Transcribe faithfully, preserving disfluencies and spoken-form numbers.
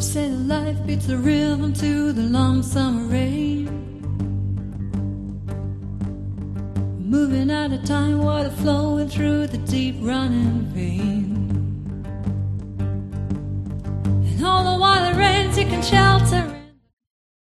Say that life beats the rhythm to the long summer rain, moving out of time, water flowing through the deep running vein.